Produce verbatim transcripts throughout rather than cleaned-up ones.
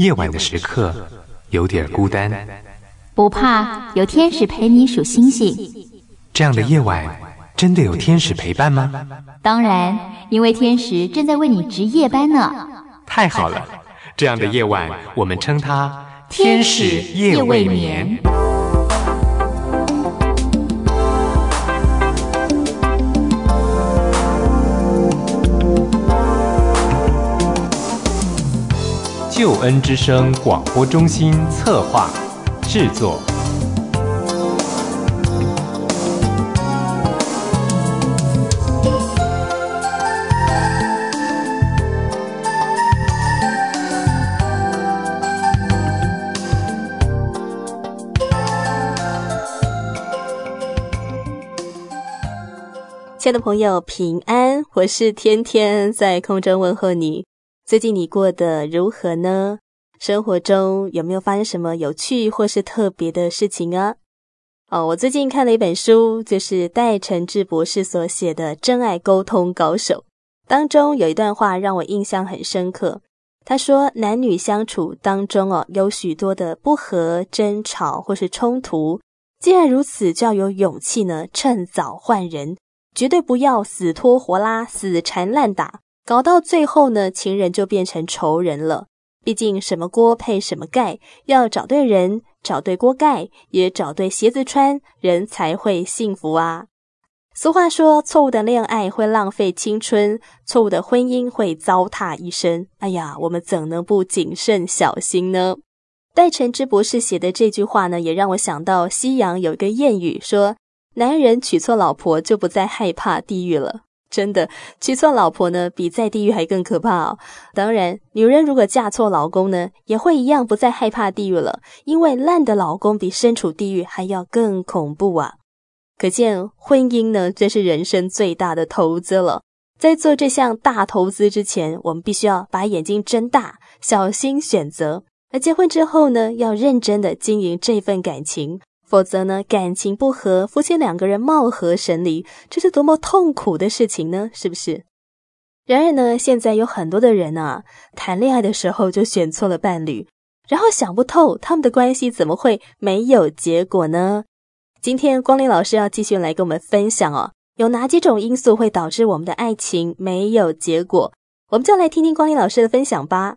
夜晚的时刻有点孤单， 不怕，有天使陪你数星星。 这样的夜晚真的有天使陪伴吗？ 当然，因为天使正在为你值夜班呢。 太好了，这样的夜晚我们称它天使夜未眠。救恩之声广播中心策划制作。 亲爱的朋友，平安，我是天天在空中问候你。最近你过得如何呢？生活中有没有发生什么有趣或是特别的事情啊？哦，我最近看了一本书，就是戴承志博士所写的《真爱沟通高手》，当中有一段话让我印象很深刻。他说，男女相处当中哦，有许多的不和、争吵或是冲突，既然如此，就要有勇气呢，趁早换人，绝对不要死拖活拉、死缠烂打。搞到最后呢，情人就变成仇人了。毕竟什么锅配什么盖，要找对人，找对锅盖，也找对鞋子穿，人才会幸福啊。俗话说，错误的恋爱会浪费青春，错误的婚姻会糟蹋一生。哎呀，我们怎能不谨慎小心呢？戴承志博士写的这句话呢，也让我想到西洋有一个谚语说，男人娶错老婆就不再害怕地狱了。真的，娶错老婆呢，比在地狱还更可怕哦。当然，女人如果嫁错老公呢，也会一样不再害怕地狱了，因为烂的老公比身处地狱还要更恐怖啊。可见婚姻呢，这是人生最大的投资了。在做这项大投资之前，我们必须要把眼睛睁大，小心选择。而结婚之后呢，要认真的经营这份感情。否则呢，感情不和，夫妻两个人貌合神离，这是多么痛苦的事情呢？是不是？然而呢，现在有很多的人啊，谈恋爱的时候就选错了伴侣，然后想不透他们的关系怎么会没有结果呢？今天光临老师要继续来跟我们分享哦，有哪几种因素会导致我们的爱情没有结果？我们就来听听光临老师的分享吧。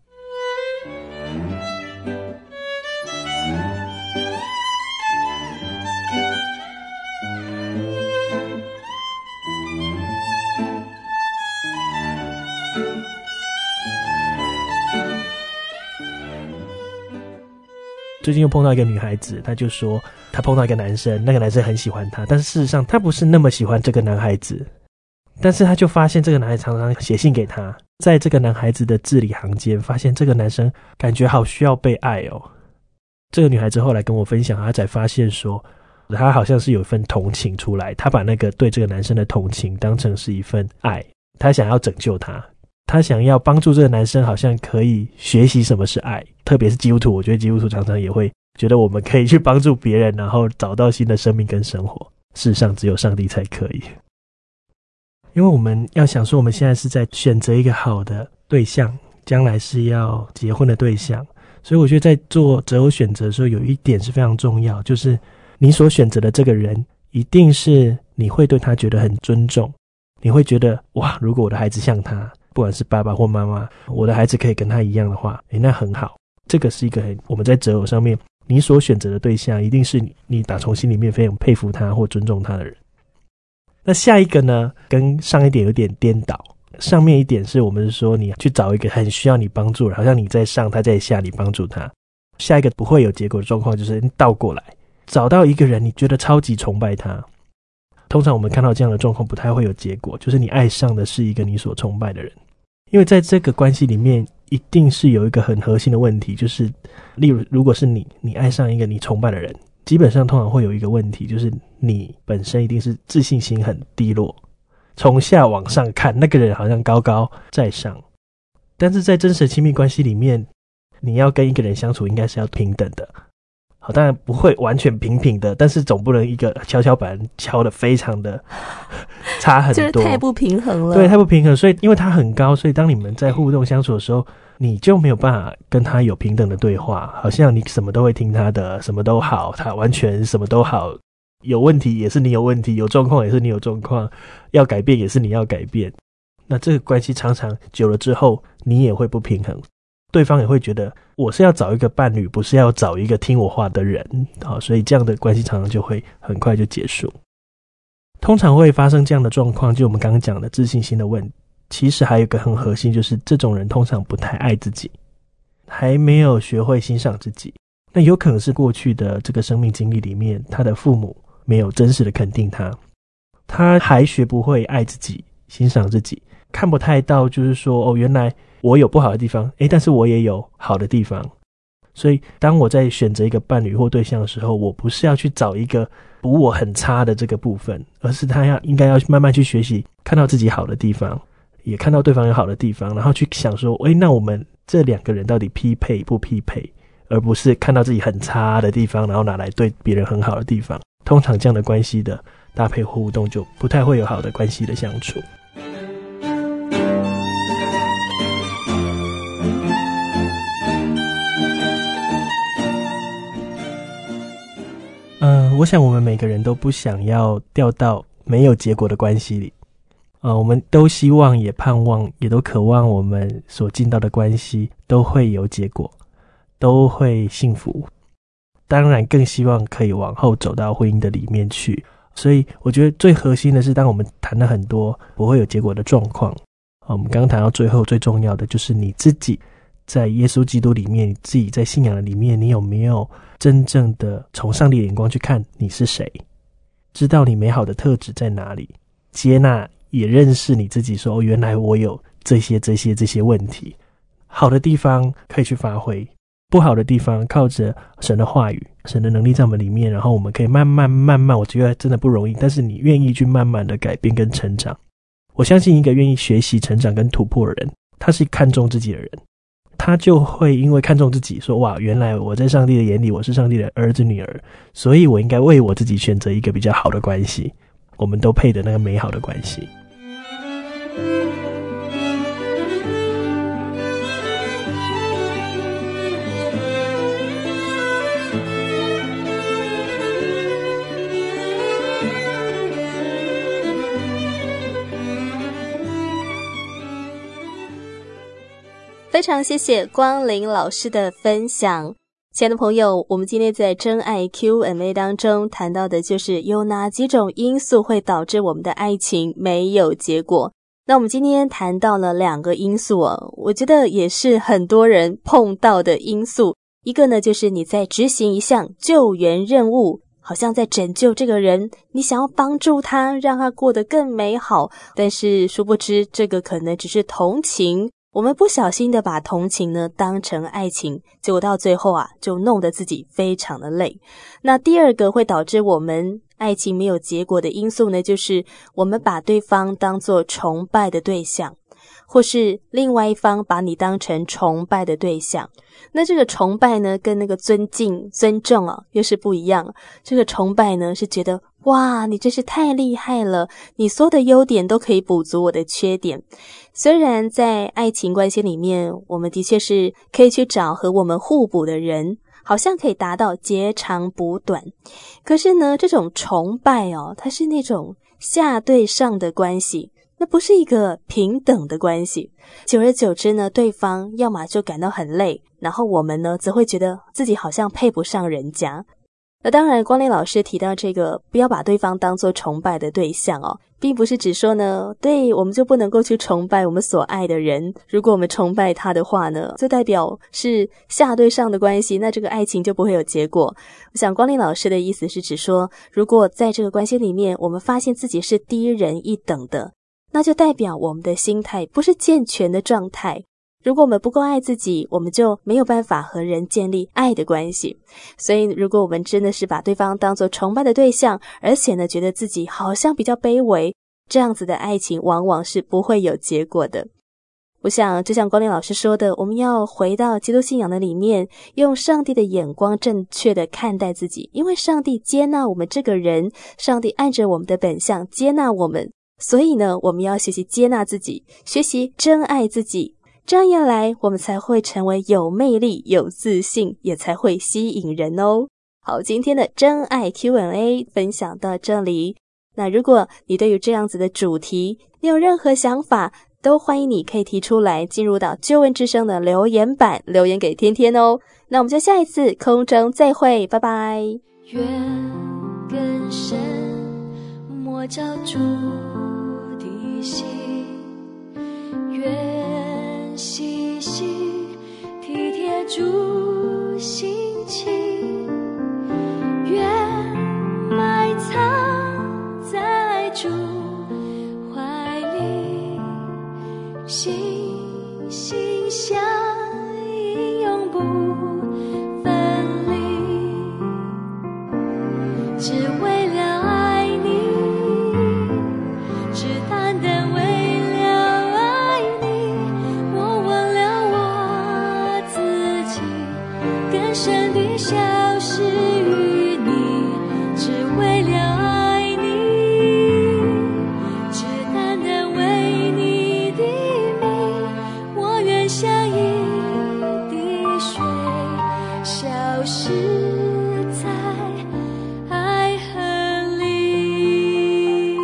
最近又碰到一个女孩子，她就说她碰到一个男生，那个男生很喜欢她，但是事实上她不是那么喜欢这个男孩子，但是她就发现这个男孩子常常写信给她，在这个男孩子的字里行间发现这个男生感觉好需要被爱哦。这个女孩子后来跟我分享，她才发现说她好像是有一份同情出来，她把那个对这个男生的同情当成是一份爱，她想要拯救他，他想要帮助这个男生好像可以学习什么是爱，特别是基督徒，我觉得基督徒常常也会觉得我们可以去帮助别人，然后找到新的生命跟生活，事实上只有上帝才可以。因为我们要想说我们现在是在选择一个好的对象，将来是要结婚的对象，所以我觉得在做择偶选择的时候有一点是非常重要，就是你所选择的这个人一定是你会对他觉得很尊重，你会觉得哇，如果我的孩子像他，不管是爸爸或妈妈，我的孩子可以跟他一样的话，诶，那很好。这个是一个很我们在择偶上面，你所选择的对象一定是你你打从心里面非常佩服他或尊重他的人。那下一个呢，跟上一点有点颠倒。上面一点是我们是说你去找一个很需要你帮助的，好像你在上他在下，你帮助他。下一个不会有结果的状况就是倒过来，找到一个人你觉得超级崇拜他。通常我们看到这样的状况不太会有结果，就是你爱上的是一个你所崇拜的人。因为在这个关系里面一定是有一个很核心的问题，就是例如如果是你你爱上一个你崇拜的人，基本上通常会有一个问题，就是你本身一定是自信心很低落，从下往上看那个人好像高高在上，但是在真实的亲密关系里面，你要跟一个人相处应该是要平等的。 好，当然不会完全平平的，但是总不能一个跷跷板敲得非常的差很多， 就是太不平衡了。 对，太不平衡。所以因为他很高，所以当你们在互动相处的时候，你就没有办法跟他有平等的对话，好像你什么都会听他的，什么都好，他完全什么都好，有问题也是你有问题，有状况也是你有状况，要改变也是你要改变。那这个关系常常久了之后，你也会不平衡，对方也会觉得我是要找一个伴侣，不是要找一个听我话的人，好，所以这样的关系常常就会很快就结束。通常会发生这样的状况，就我们刚刚讲的自信心的问题，其实还有一个很核心，就是这种人通常不太爱自己，还没有学会欣赏自己。那有可能是过去的这个生命经历里面，他的父母没有真实的肯定他，他还学不会爱自己，欣赏自己，看不太到就是说，哦，原来我有不好的地方，诶，但是我也有好的地方。所以当我在选择一个伴侣或对象的时候，我不是要去找一个补我很差的这个部分，而是他要应该要慢慢去学习，看到自己好的地方，也看到对方有好的地方，然后去想说，诶，那我们这两个人到底匹配不匹配，而不是看到自己很差的地方，然后拿来对别人很好的地方。通常这样的关系的搭配互动就不太会有好的关系的相处。嗯，我想我们每个人都不想要掉到没有结果的关系里，呃，我们都希望也盼望也都渴望我们所进到的关系都会有结果，都会幸福，当然更希望可以往后走到婚姻的里面去。所以我觉得最核心的是，当我们谈了很多不会有结果的状况，呃、我们刚刚谈到最后最重要的就是你自己在耶稣基督里面，你自己在信仰的里面，你有没有真正的从上帝的眼光去看你是谁，知道你美好的特质在哪里，接纳也认识你自己，说，哦，原来我有这些这些这些问题，好的地方可以去发挥，不好的地方靠着神的话语，神的能力在我们里面，然后我们可以慢慢慢慢，我觉得真的不容易，但是你愿意去慢慢的改变跟成长。我相信一个愿意学习成长跟突破的人，他是看重自己的人，他就会因为看重自己，说，哇，原来我在上帝的眼里我是上帝的儿子女儿，所以我应该为我自己选择一个比较好的关系，我们都配的那个美好的关系。 非常谢谢光临老师的分享。亲爱的朋友，我们今天在真爱 Q and A 当中谈到的就是有哪几种因素会导致我们的爱情没有结果。那我们今天谈到了两个因素哦，我觉得也是很多人碰到的因素。一个呢，就是你在执行一项救援任务，好像在拯救这个人，你想要帮助他，让他过得更美好，但是殊不知这个可能只是同情，我们不小心的把同情呢当成爱情，结果到最后啊就弄得自己非常的累。那第二个会导致我们爱情没有结果的因素呢，就是我们把对方当作崇拜的对象，或是另外一方把你当成崇拜的对象。那这个崇拜呢跟那个尊敬尊重啊又是不一样。这个崇拜呢是觉得，哇，你真是太厉害了，你所有的优点都可以补足我的缺点。虽然在爱情关系里面，我们的确是可以去找和我们互补的人，好像可以达到截长补短，可是呢这种崇拜哦，它是那种下对上的关系，那不是一个平等的关系。久而久之呢，对方要么就感到很累，然后我们呢则会觉得自己好像配不上人家。那当然光临老师提到这个不要把对方当作崇拜的对象哦，并不是指说呢，对，我们就不能够去崇拜我们所爱的人，如果我们崇拜他的话呢，就代表是下对上的关系，那这个爱情就不会有结果。我想光临老师的意思是指说，如果在这个关系里面我们发现自己是低人一等的，那就代表我们的心态不是健全的状态。如果我们不够爱自己，我们就没有办法和人建立爱的关系。所以如果我们真的是把对方当作崇拜的对象，而且呢觉得自己好像比较卑微，这样子的爱情往往是不会有结果的。 我想就像光亮老师说的，我们要回到基督信仰的里面，用上帝的眼光正确的看待自己，因为上帝接纳我们这个人，上帝按着我们的本相接纳我们，所以呢，我们要学习接纳自己，学习真爱自己，这样一来我们才会成为有魅力、有自信，也才会吸引人哦。好，今天的真爱 Q and A 分享到这里。那如果你对于这样子的主题你有任何想法，都欢迎你可以提出来，进入到救恩之声的留言板留言给天天哦。那我们就下一次空中再会，拜拜。 愿更深莫照主的心，愿细细体贴主心情，愿埋藏在主怀里，心心相印，永不分离，只为了爱你，只单单为了爱你，我忘了我自己，更深地消失于你，只为了爱你，只单单为你的名，我愿像一滴水消失在爱河里。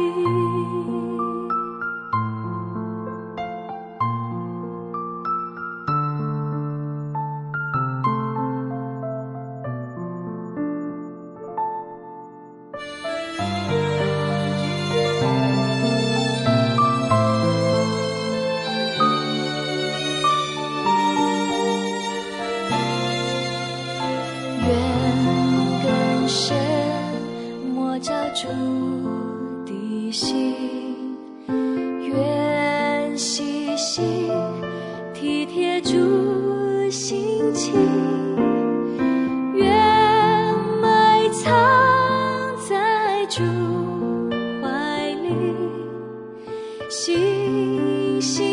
愿更深莫照主的心，愿细细体贴主心情，愿埋藏在主怀里，心心